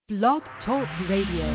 Blog Talk Radio.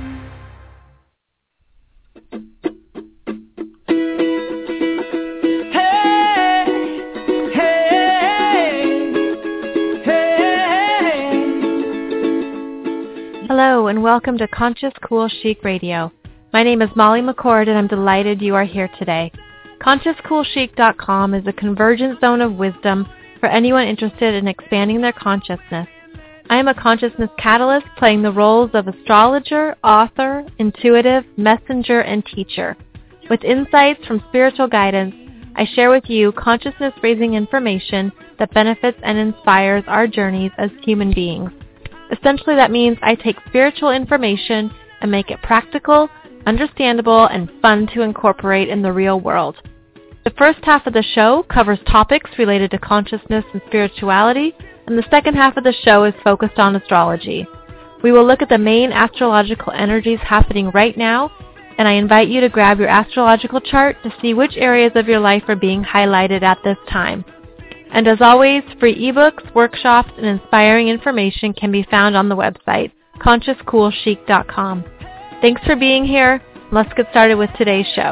Hello and welcome to Conscious Cool Chic Radio. My name is Molly McCord and I'm delighted you are here today. ConsciousCoolChic.com is a convergence zone of wisdom for anyone interested in expanding their consciousness. I am a consciousness catalyst playing the roles of astrologer, author, intuitive, messenger, and teacher. With insights from spiritual guidance, I share with you consciousness-raising information that benefits and inspires our journeys as human beings. Essentially, that means I take spiritual information and make it practical, understandable, and fun to incorporate in the real world. The first half of the show covers topics related to consciousness and spirituality, and the second half of the show is focused on astrology. We will look at the main astrological energies happening right now, and I invite you to grab your astrological chart to see which areas of your life are being highlighted at this time. And as always, free ebooks, workshops, and inspiring information can be found on the website, ConsciousCoolChic.com. Thanks for being here. Let's get started with today's show.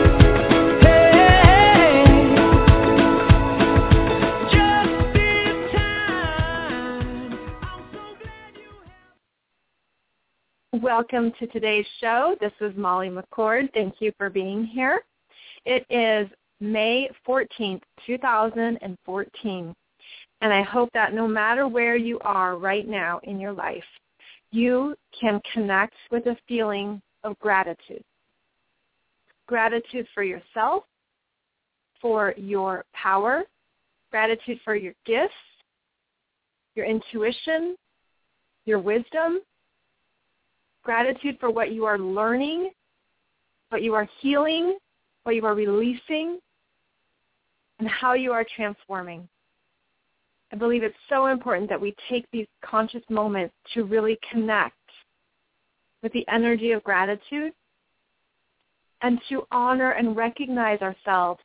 Welcome to today's show. This is Molly McCord. Thank you for being here. It is May 14th, 2014, and I hope that no matter where you are right now in your life, you can connect with a feeling of gratitude. Gratitude for yourself, for your power, gratitude for your gifts, your intuition, your wisdom, gratitude for what you are learning, what you are healing, what you are releasing, and how you are transforming. I believe it's so important that we take these conscious moments to really connect with the energy of gratitude and to honor and recognize ourselves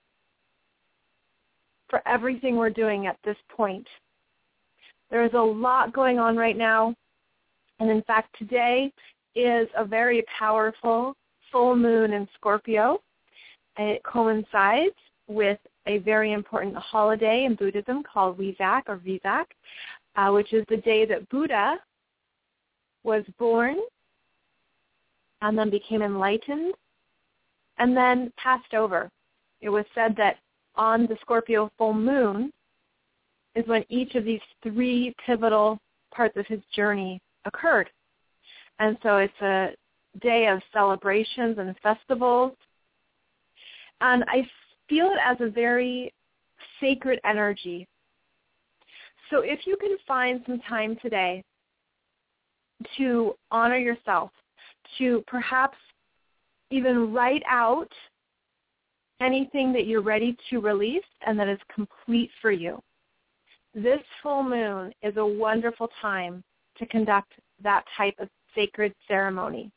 for everything we're doing at this point. There is a lot going on right now, and in fact, today is a very powerful full moon in Scorpio. It coincides with a very important holiday in Buddhism called Wesak or Vesak, which is the day that Buddha was born and then became enlightened and then passed over. It was said that on the Scorpio full moon is when each of these three pivotal parts of his journey occurred. And so it's a day of celebrations and festivals. And I feel it as a very sacred energy. So if you can find some time today to honor yourself, to perhaps even write out anything that you're ready to release and that is complete for you, this full moon is a wonderful time to conduct that type of sacred ceremony.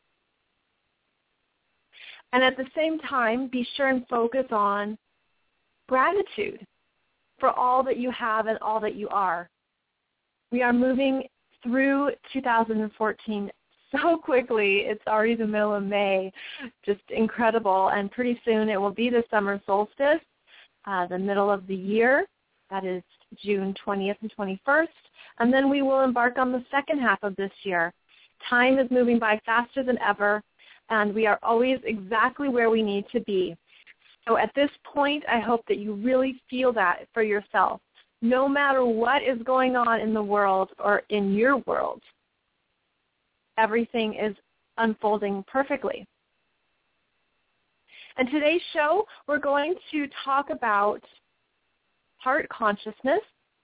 And at the same time, be sure and focus on gratitude for all that you have and all that you are. We are moving through 2014 so quickly. It's already the middle of May. Just incredible. And pretty soon it will be the summer solstice, the middle of the year. That is June 20th and 21st. And then we will embark on the second half of this year. Time is moving by faster than ever, and we are always exactly where we need to be. So at this point, I hope that you really feel that for yourself. No matter what is going on in the world or in your world, everything is unfolding perfectly. And today's show, we're going to talk about heart consciousness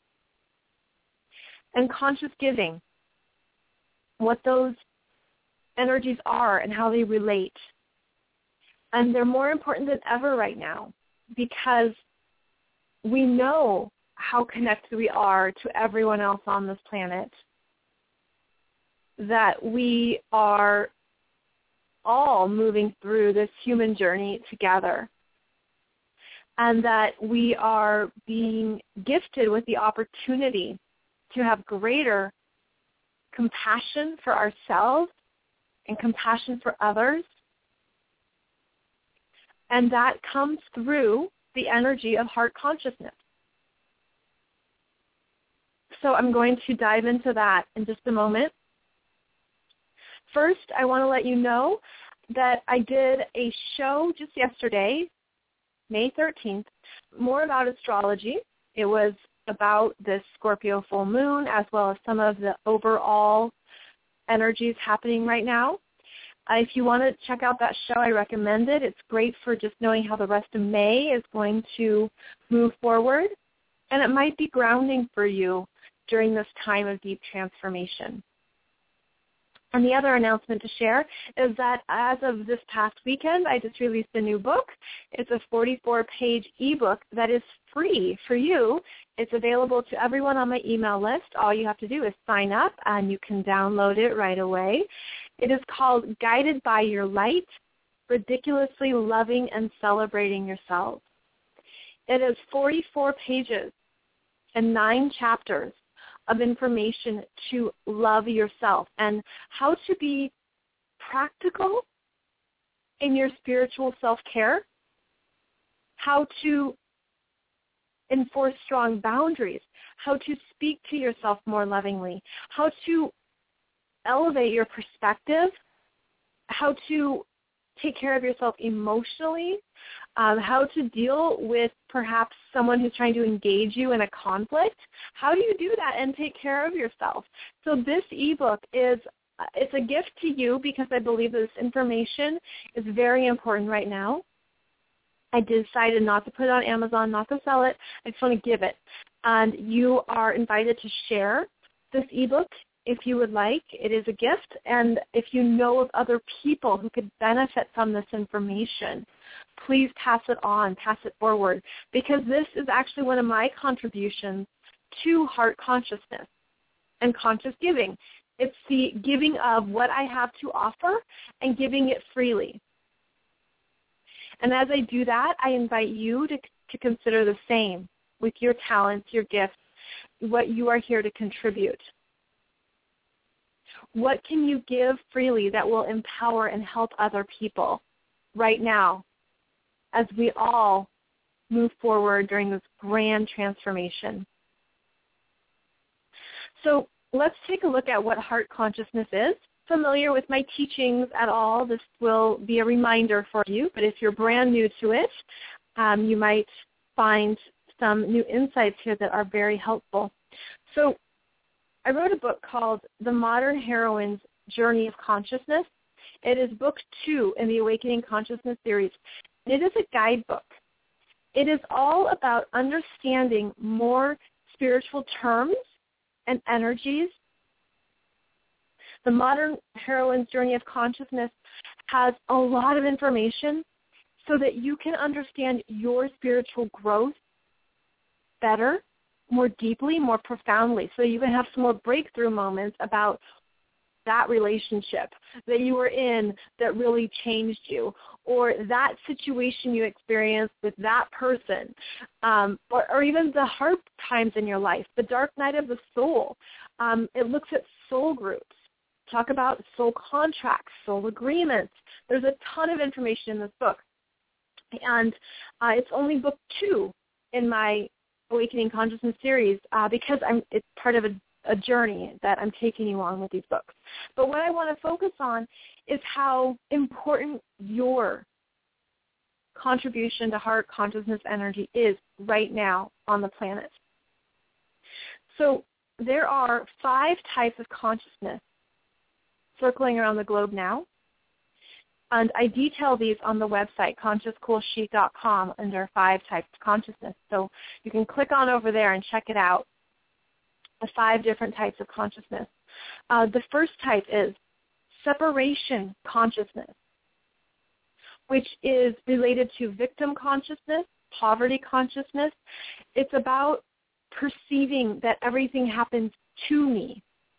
and conscious giving, what those energies are and how they relate. And they're more important than ever right now because we know how connected we are to everyone else on this planet, that we are all moving through this human journey together, and that we are being gifted with the opportunity to have greater compassion for ourselves and compassion for others. And that comes through the energy of heart consciousness. So I'm going to dive into that in just a moment. First, I want to let you know that I did a show just yesterday, May 13th, more about astrology. It was about this Scorpio full moon as well as some of the overall energies happening right now. If you want to check out that show, I recommend it. It's great for just knowing how the rest of May is going to move forward. And it might be grounding for you during this time of deep transformation. And the other announcement to share is that as of this past weekend, I just released a new book. It's a 44-page ebook that is free for you. It's available to everyone on my email list. All you have to do is sign up, and you can download it right away. It is called Guided by Your Light, Ridiculously Loving and Celebrating Yourself. It is 44 pages and 9 chapters of information to love yourself and how to be practical in your spiritual self-care, how to enforce strong boundaries, how to speak to yourself more lovingly, how to elevate your perspective, how to take care of yourself emotionally, how to deal with perhaps someone who's trying to engage you in a conflict. How do you do that and take care of yourself? So this ebook it's a gift to you because I believe this information is very important right now. I decided not to put it on Amazon, not to sell it. I just want to give it. And you are invited to share this ebook if you would like. It is a gift. And if you know of other people who could benefit from this information, please pass it on, pass it forward, because this is actually one of my contributions to heart consciousness and conscious giving. It's the giving of what I have to offer and giving it freely. And as I do that, I invite you to consider the same with your talents, your gifts, what you are here to contribute. What can you give freely that will empower and help other people right now as we all move forward during this grand transformation? So let's take a look at what heart consciousness is. Familiar with my teachings at all, this will be a reminder for you, but if you're brand new to it, you might find some new insights here that are very helpful. So I wrote a book called The Modern Heroine's Journey of Consciousness. It is book 2 in the Awakening Consciousness series. It is a guidebook. It is all about understanding more spiritual terms and energies. The Modern Heroine's Journey of Consciousness has a lot of information so that you can understand your spiritual growth better, more deeply, more profoundly, so you can have some more breakthrough moments about that relationship that you were in that really changed you, or that situation you experienced with that person, or even the hard times in your life, the dark night of the soul. It looks at soul groups. Talk about soul contracts, soul agreements. There's a ton of information in this book. And it's only book 2 in my Awakening Consciousness series because it's part of a journey that I'm taking you on with these books. But what I want to focus on is how important your contribution to heart consciousness energy is right now on the planet. So there are 5 types of consciousness circling around the globe now. And I detail these on the website, consciouscoolchic.com, under 5 types of consciousness. So you can click on over there and check it out, the 5 different types of consciousness. The first type is separation consciousness, which is related to victim consciousness, poverty consciousness. It's about perceiving that everything happens to me,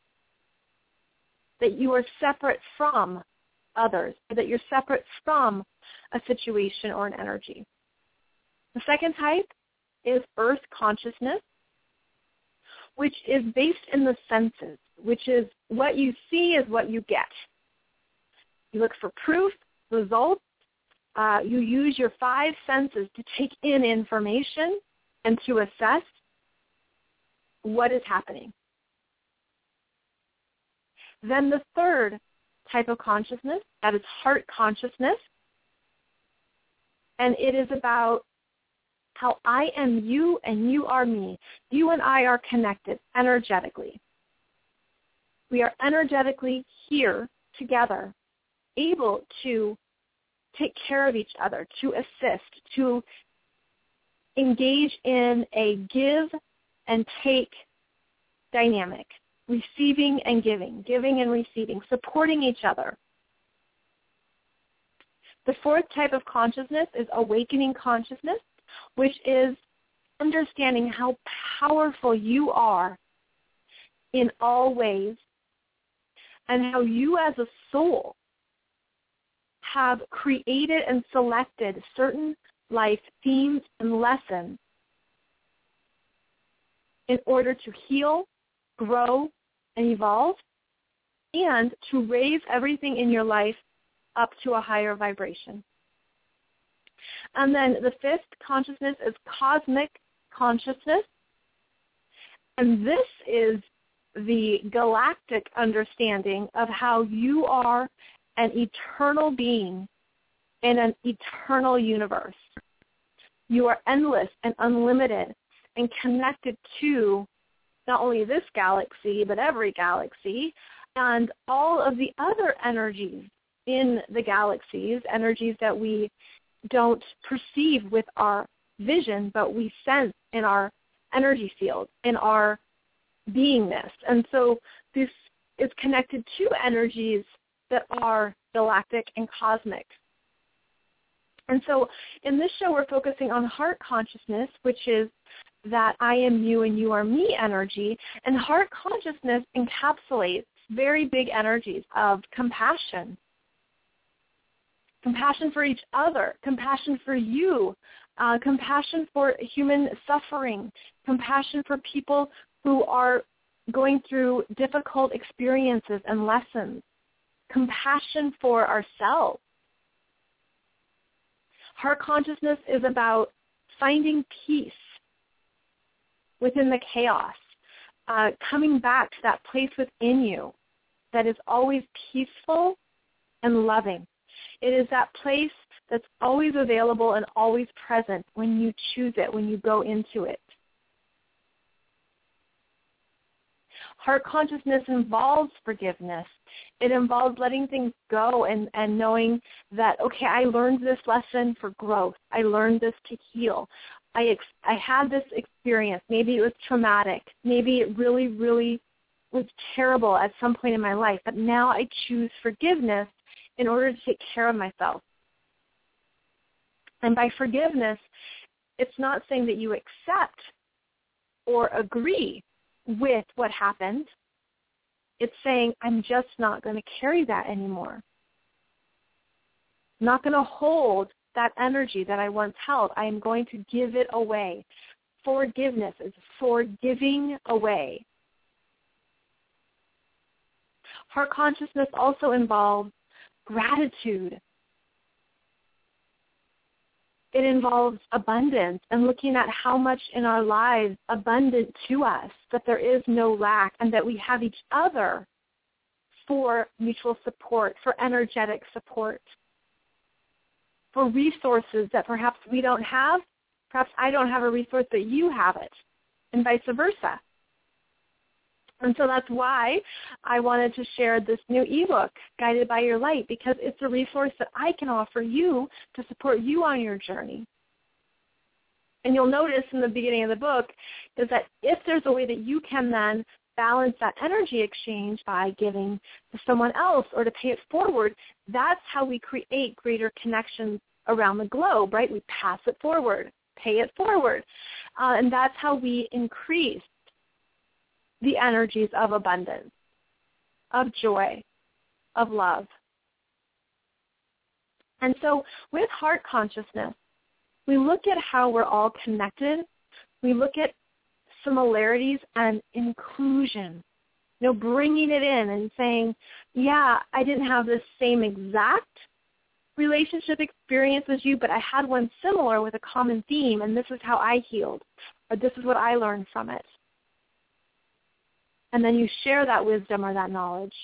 that you are separate from others, that you're separate from a situation or an energy. The second type is earth consciousness, which is based in the senses, which is what you see is what you get. You look for proof, results. You use your 5 senses to take in information and to assess what is happening. Then the third type of consciousness, that is heart consciousness, and it is about how I am you and you are me. You and I are connected energetically. We are energetically here together, able to take care of each other, to assist, to engage in a give and take dynamic, receiving and giving and receiving, supporting each other. The fourth type of consciousness is awakening consciousness, which is understanding how powerful you are in all ways and how you as a soul have created and selected certain life themes and lessons in order to heal, grow, and evolve, and to raise everything in your life up to a higher vibration. And then the fifth consciousness is cosmic consciousness, and this is the galactic understanding of how you are an eternal being in an eternal universe. You are endless and unlimited and connected to not only this galaxy, but every galaxy, and all of the other energies in the galaxies, energies that we don't perceive with our vision, but we sense in our energy field, in our beingness. And so this is connected to energies that are galactic and cosmic. And so in this show, we're focusing on heart consciousness, which is that I am you and you are me energy. And heart consciousness encapsulates very big energies of compassion for each other, compassion for you, compassion for human suffering, compassion for people who are going through difficult experiences and lessons, compassion for ourselves. Heart consciousness is about finding peace within the chaos, coming back to that place within you that is always peaceful and loving. It is that place that's always available and always present when you choose it, when you go into it. Heart consciousness involves forgiveness. It involves letting things go and knowing that, okay, I learned this lesson for growth. I learned this to heal. I had this experience. Maybe it was traumatic. Maybe it really, really was terrible at some point in my life. But now I choose forgiveness in order to take care of myself. And by forgiveness, it's not saying that you accept or agree with what happened. It's saying, I'm just not going to carry that anymore. I'm not going to hold that energy that I once held. I am going to give it away. Forgiveness is forgiving away. Heart consciousness also involves gratitude. It involves abundance and looking at how much in our lives abundant to us, that there is no lack, and that we have each other for mutual support, for energetic support, for resources that perhaps we don't have. Perhaps I don't have a resource, but you have it, and vice versa. And so that's why I wanted to share this new ebook, Guided by Your Light, because it's a resource that I can offer you to support you on your journey. And you'll notice in the beginning of the book is that if there's a way that you can then balance that energy exchange by giving to someone else or to pay it forward, that's how we create greater connections around the globe, right? We pass it forward, pay it forward. And that's how we increase the energies of abundance, of joy, of love. And so with heart consciousness, we look at how we're all connected. We look at similarities and inclusion. bringing it in and saying, yeah, I didn't have the same exact relationship experience as you, but I had one similar with a common theme, and this is how I healed, or this is what I learned from it. And then you share that wisdom or that knowledge.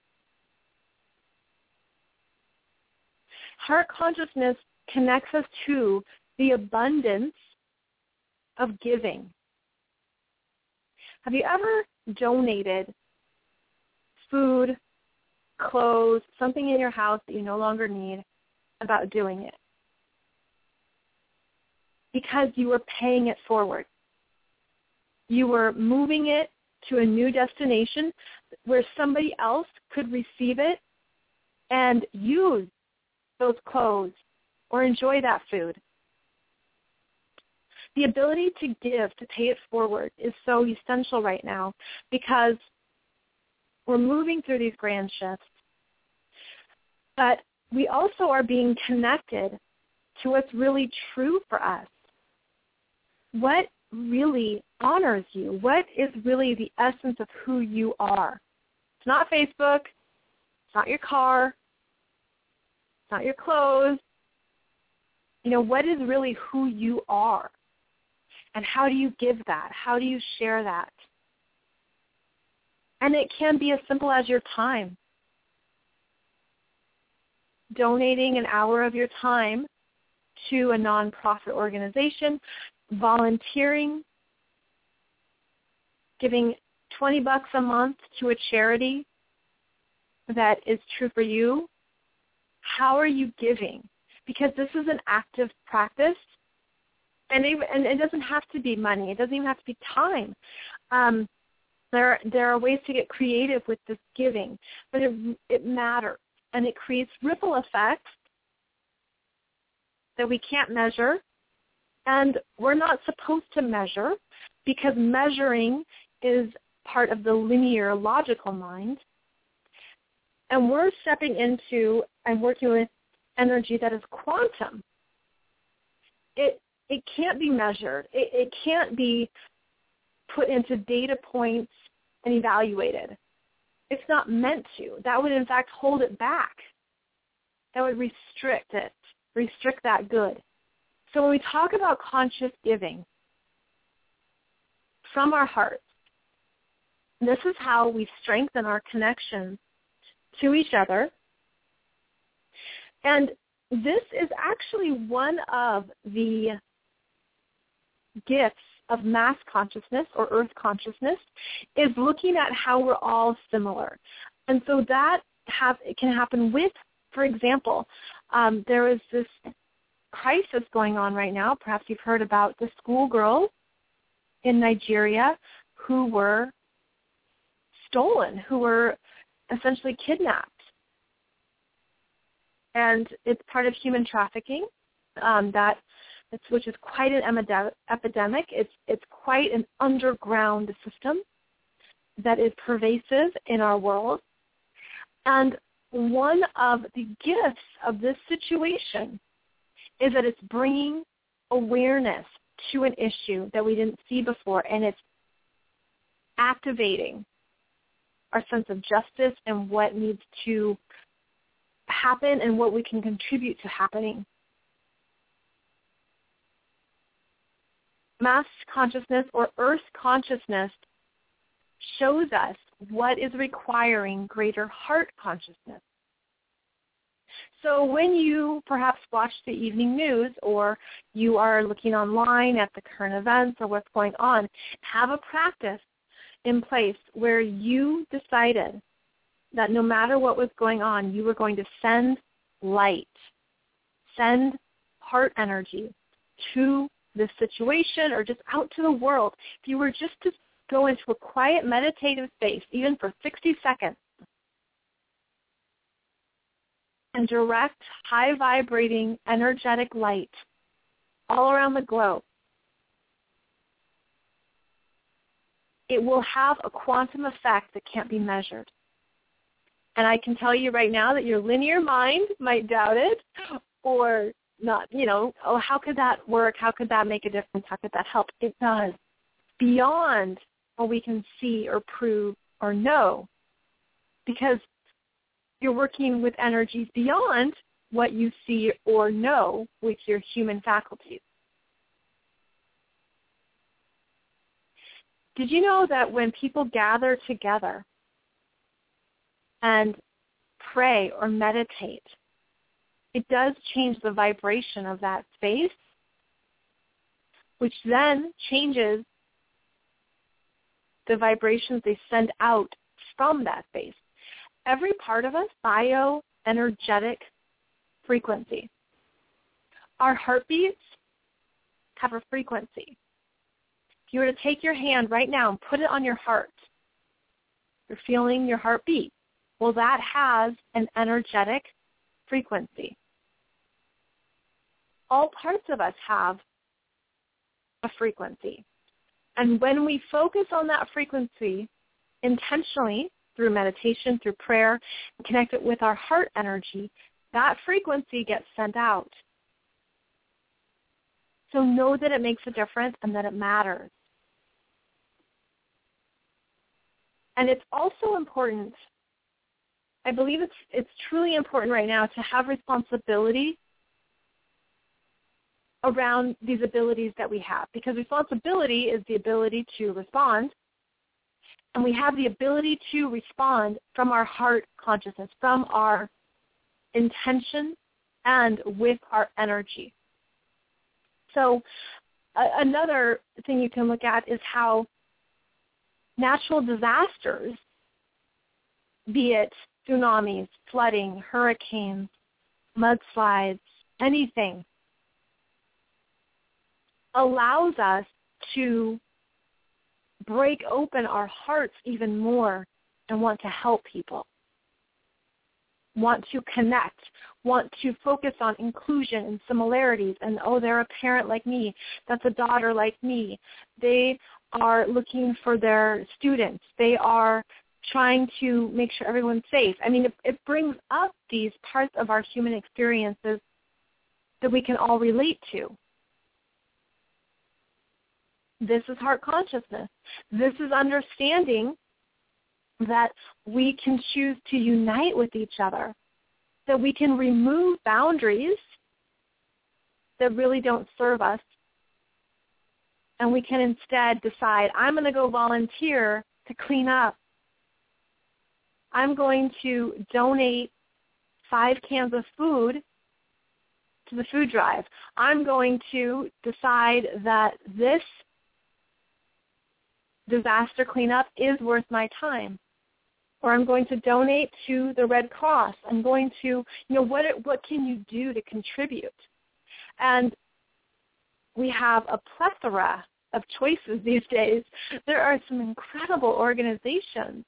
Heart consciousness connects us to the abundance of giving. Have you ever donated food, clothes, something in your house that you no longer need, about doing it? Because you were paying it forward. You were moving it to a new destination where somebody else could receive it and use those clothes or enjoy that food. The ability to give, to pay it forward, is so essential right now because we're moving through these grand shifts. But we also are being connected to what's really true for us. What really honors you? What is really the essence of who you are? It's not Facebook. It's not your car. It's not your clothes. What is really who you are? And how do you give that? How do you share that? And it can be as simple as your time. Donating an hour of your time to a nonprofit organization, volunteering, giving $20 a month to a charity that is true for you. How are you giving? Because this is an active practice, and it doesn't have to be money. It doesn't even have to be time. There are ways to get creative with this giving, but it matters, and it creates ripple effects that we can't measure, and we're not supposed to measure because measuring is part of the linear, logical mind, and we're stepping into and working with energy that is quantum. It can't be measured. It can't be put into data points and evaluated. It's not meant to. That would, in fact, hold it back. That would restrict it, restrict that good. So when we talk about conscious giving from our hearts, this is how we strengthen our connection to each other. And this is actually one of the gifts of mass consciousness or earth consciousness, is looking at how we're all similar. And so that it can happen with, for example, there is this crisis going on right now. Perhaps you've heard about the schoolgirls in Nigeria who were stolen, who were essentially kidnapped. And it's part of human trafficking, which is quite an epidemic. It's quite an underground system that is pervasive in our world. And one of the gifts of this situation is that it's bringing awareness to an issue that we didn't see before, and it's activating our sense of justice and what needs to happen and what we can contribute to happening. Mass consciousness or earth consciousness shows us what is requiring greater heart consciousness. So when you perhaps watch the evening news or you are looking online at the current events or what's going on, have a practice in place where you decided that no matter what was going on, you were going to send light, send heart energy to this situation or just out to the world. If you were just to go into a quiet meditative space, even for 60 seconds, and direct high-vibrating, energetic light all around the globe, it will have a quantum effect that can't be measured. And I can tell you right now that your linear mind might doubt it or not, oh, how could that work? How could that make a difference? How could that help? It does. Beyond what we can see or prove or no, because you're working with energies beyond what you see or know with your human faculties. Did you know that when people gather together and pray or meditate, it does change the vibration of that space, which then changes the vibrations they send out from that space. Every part of us, bioenergetic frequency. Our heartbeats have a frequency. If you were to take your hand right now and put it on your heart, you're feeling your heartbeat. Well, that has an energetic frequency. All parts of us have a frequency. And when we focus on that frequency intentionally through meditation, through prayer, and connect it with our heart energy, that frequency gets sent out. So know that it makes a difference and that it matters. And it's also important, I believe it's truly important right now to have responsibility around these abilities that we have, because responsibility is the ability to respond, and we have the ability to respond from our heart consciousness, from our intention, and with our energy. So another thing you can look at is how natural disasters, be it tsunamis, flooding, hurricanes, mudslides, anything, allows us to break open our hearts even more and want to help people, want to connect, want to focus on inclusion and similarities, and, oh, they're a parent like me, that's a daughter like me. They are looking for their students. They are trying to make sure everyone's safe. I mean, it brings up these parts of our human experiences that we can all relate to. This is heart consciousness. This is understanding that we can choose to unite with each other, that we can remove boundaries that really don't serve us, and we can instead decide, I'm going to go volunteer to clean up. I'm going to donate 5 cans of food to the food drive. I'm going to decide that this disaster cleanup is worth my time. Or I'm going to donate to the Red Cross. I'm going to, what can you do to contribute? And we have a plethora of choices these days. There are some incredible organizations.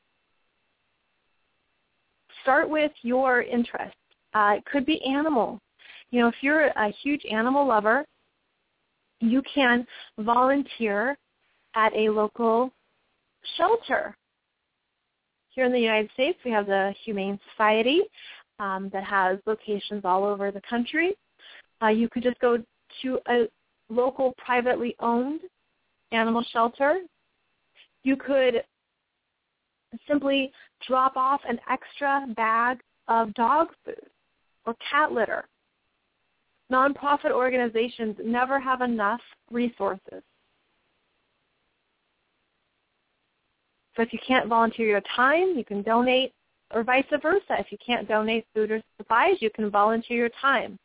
Start with your interest. It could be animals. If you're a huge animal lover, you can volunteer at a local shelter. Here in the United States, we have the Humane Society that has locations all over the country. You could just go to a local privately owned animal shelter. You could simply drop off an extra bag of dog food or cat litter. Nonprofit organizations never have enough resources. So if you can't volunteer your time, you can donate, or vice versa. If you can't donate food or supplies, you can volunteer your time.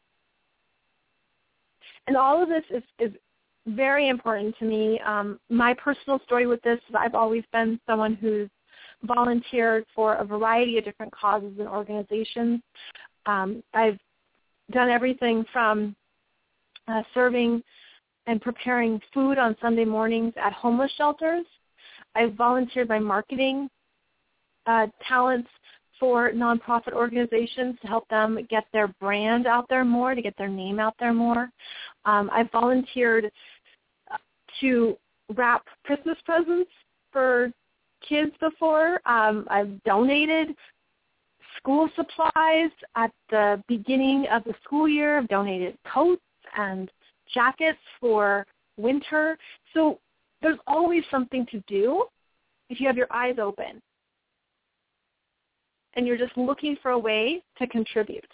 And all of this is very important to me. My personal story with this is I've always been someone who's volunteered for a variety of different causes and organizations. I've done everything from serving and preparing food on Sunday mornings at homeless shelters. I've volunteered my marketing talents for nonprofit organizations to help them get their brand out there more, to get their name out there more. I've volunteered to wrap Christmas presents for kids before. I've donated school supplies at the beginning of the school year. I've donated coats and jackets for winter. So there's always something to do, if you have your eyes open and you're just looking for a way to contribute.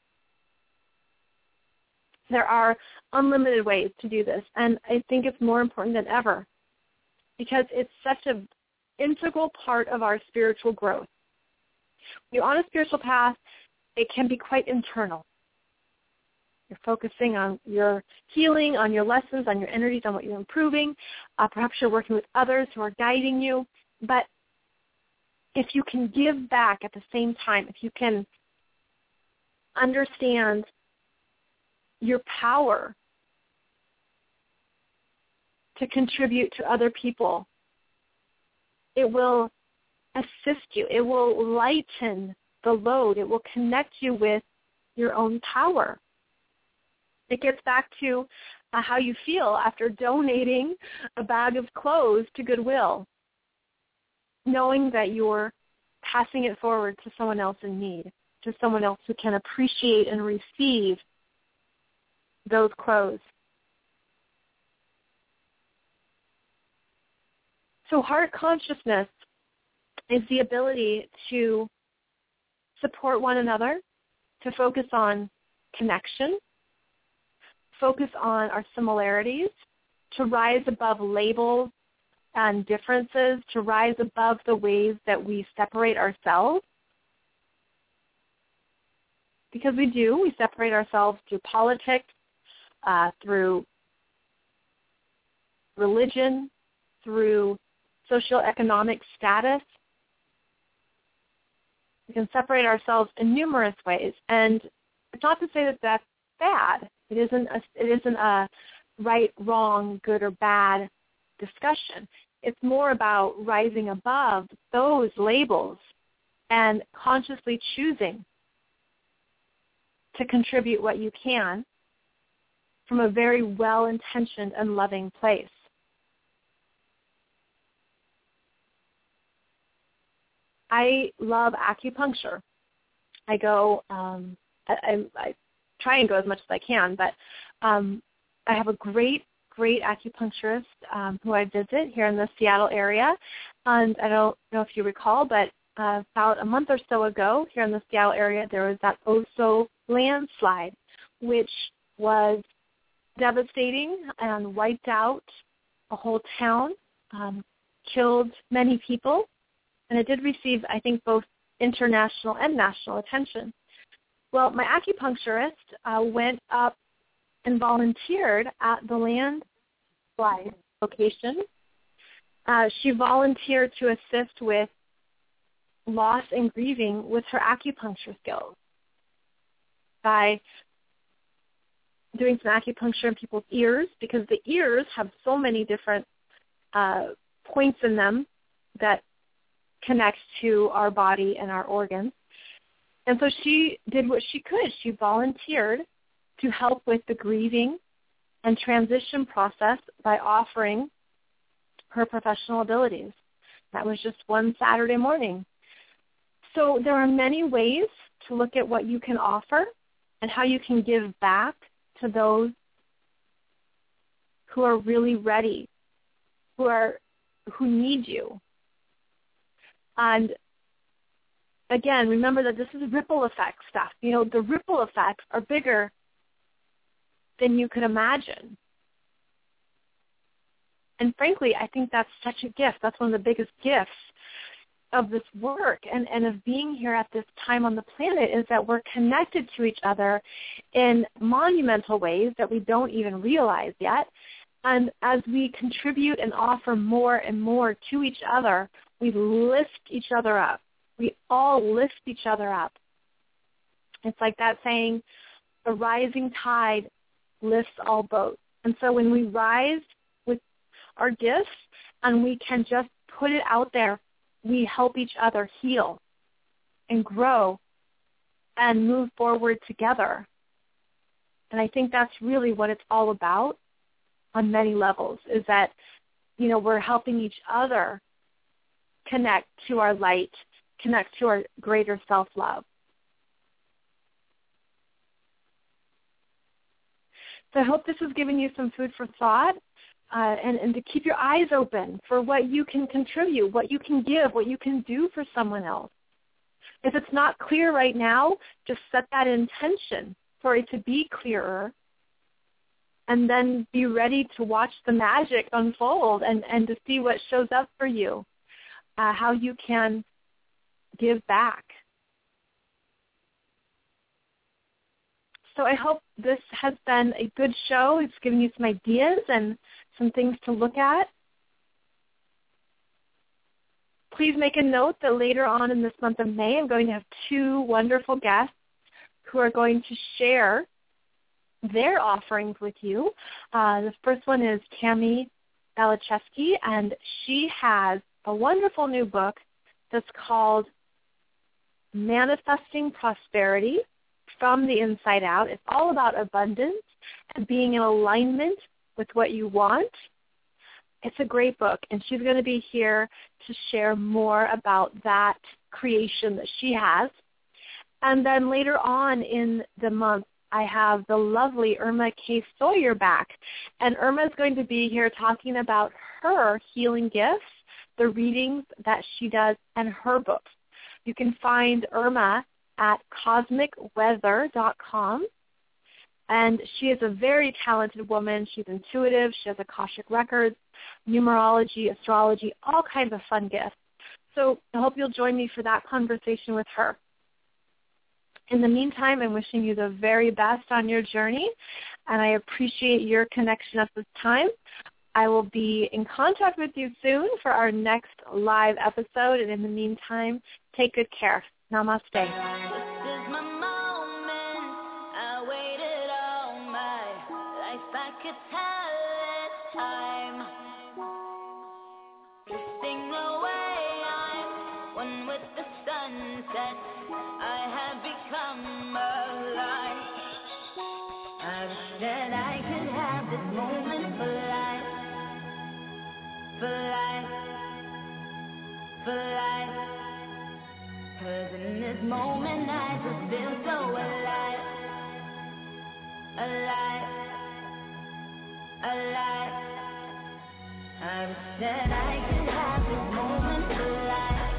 There are unlimited ways to do this, and I think it's more important than ever because it's such an integral part of our spiritual growth. When you're on a spiritual path, it can be quite internal. You're focusing on your healing, on your lessons, on your energies, on what you're improving. Perhaps you're working with others who are guiding you. But if you can give back at the same time, if you can understand your power to contribute to other people, it will assist you. It will lighten the load. It will connect you with your own power. It gets back to how you feel after donating a bag of clothes to Goodwill, knowing that you're passing it forward to someone else in need, to someone else who can appreciate and receive those clothes. So heart consciousness is the ability to support one another, to focus on connection, focus on our similarities, to rise above labels and differences, to rise above the ways that we separate ourselves. Because we separate ourselves through politics, through religion, through socioeconomic status. We can separate ourselves in numerous ways, and it's not to say that that's bad. It isn't a right, wrong, good, or bad discussion. It's more about rising above those labels and consciously choosing to contribute what you can from a very well-intentioned and loving place. I love acupuncture. I go, I try and go as much as I can, but I have a great acupuncturist who I visit here in the Seattle area. And I don't know if you recall, but about a month or so ago here in the Seattle area, there was that Oso landslide, which was devastating and wiped out a whole town, killed many people. And it did receive, I think, both international and national attention. Well, my acupuncturist went up and volunteered at the landslide location. She volunteered to assist with loss and grieving with her acupuncture skills by doing some acupuncture in people's ears, because the ears have so many different points in them that connect to our body and our organs. And so she did what she could. She volunteered to help with the grieving and transition process by offering her professional abilities. That was just one Saturday morning. So there are many ways to look at what you can offer and how you can give back to those who are really ready, who need you. And again, remember that this is ripple effect stuff. You know, the ripple effects are bigger than you could imagine. And frankly, I think that's such a gift. That's one of the biggest gifts of this work and of being here at this time on the planet, is that we're connected to each other in monumental ways that we don't even realize yet. And as we contribute and offer more and more to each other, we lift each other up. We all lift each other up. It's like that saying, a rising tide lifts all boats. And so when we rise with our gifts and we can just put it out there, we help each other heal and grow and move forward together. And I think that's really what it's all about on many levels, is that, you know, we're helping each other connect to our light, connect to our greater self-love. So I hope this has given you some food for thought. and to keep your eyes open for what you can contribute, what you can give, what you can do for someone else. If it's not clear right now, just set that intention for it to be clearer, and then be ready to watch the magic unfold and to see what shows up for you, how you can give back. So I hope this has been a good show. It's given you some ideas and some things to look at. Please make a note that later on in this month of May, I'm going to have 2 wonderful guests who are going to share their offerings with you. The first one is Tammy Baliszewski, and she has a wonderful new book that's called Manifesting Prosperity from the Inside Out. It's all about abundance and being in alignment with what you want. It's a great book, and she's going to be here to share more about that creation that she has. And then later on in the month, I have the lovely Irma K. Sawyer back, and Irma is going to be here talking about her healing gifts, the readings that she does, and her books. You can find Irma at cosmicweather.com, and she is a very talented woman. She's intuitive. She has Akashic records, numerology, astrology, all kinds of fun gifts. So I hope you'll join me for that conversation with her. In the meantime, I'm wishing you the very best on your journey, and I appreciate your connection at this time. I will be in contact with you soon for our next live episode, and in the meantime, take good care. Namaste. This is my moment. I waited all my life. I could tell it's time. Drifting away, I'm one with the sunset. I have become alive. I wish that I could have this moment for life, for life, for life. 'Cause in this moment I just feel so alive, alive, alive. I wish that I could have this moment for life.